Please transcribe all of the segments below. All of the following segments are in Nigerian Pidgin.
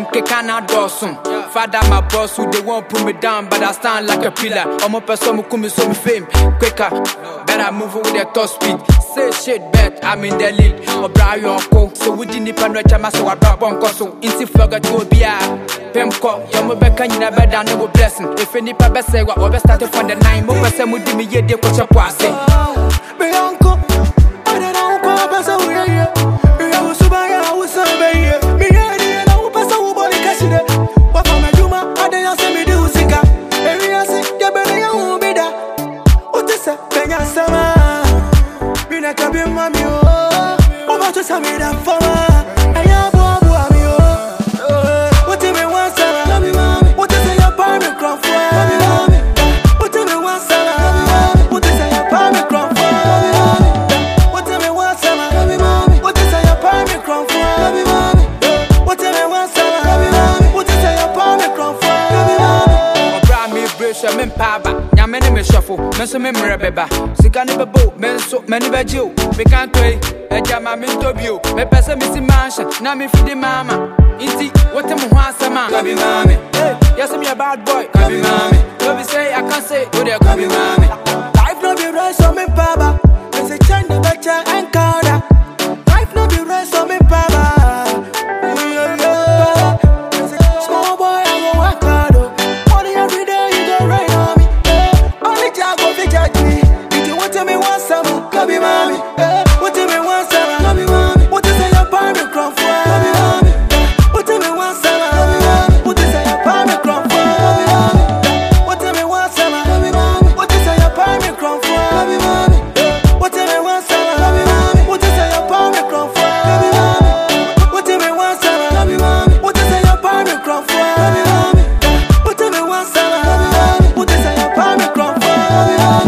MK cannot dosun. Father, my boss, who they won't put me down, but I stand like a pillar. I'm a person who come so me fame quicker. Better move with the top speed. Say shit, bet I'm in the lead. Or Brian Uncle, so we didn't depend on Chama, so I drop on Cosso. Insi forgot to be a Pemco, Yamabeka, you never done no blessing. If any papa say what over started from the 9 more person would give me a day for a pass. Me shuffle, me so me beba. Sikani bebo, me so many bejo. Me can't wait. Ejama me interview. Me pesa me si mansion. Na me feed the mama. Inti, what am I sama? Kabi mami. Yes, I'm your bad boy. Kabi mami. Don't say I can't say. Oh, there kabi mami. Life no be right, so me baba. Me say change the better and color. Life no be right, so me baba. Small boy, I go work hard. Money every day, you go rain on me. Kabi mami, what do me want sama? Kabi mami, what is your party crop for? Kabi mami, what do me want sama? Kabi mami, what is your party crop for? Kabi mami, what do me want sama? Kabi mami, what is your party crop for? Kabi mami, what do me want sama? Kabi mami, what is your party crop for? Kabi mami, what do me want sama? Kabi mami, what is your party crop for? Kabi mami, what do me want sama? Kabi mami, what is your party crop for? Kabi mami.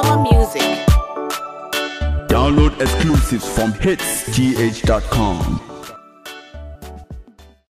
Download exclusives from hitsgh.com.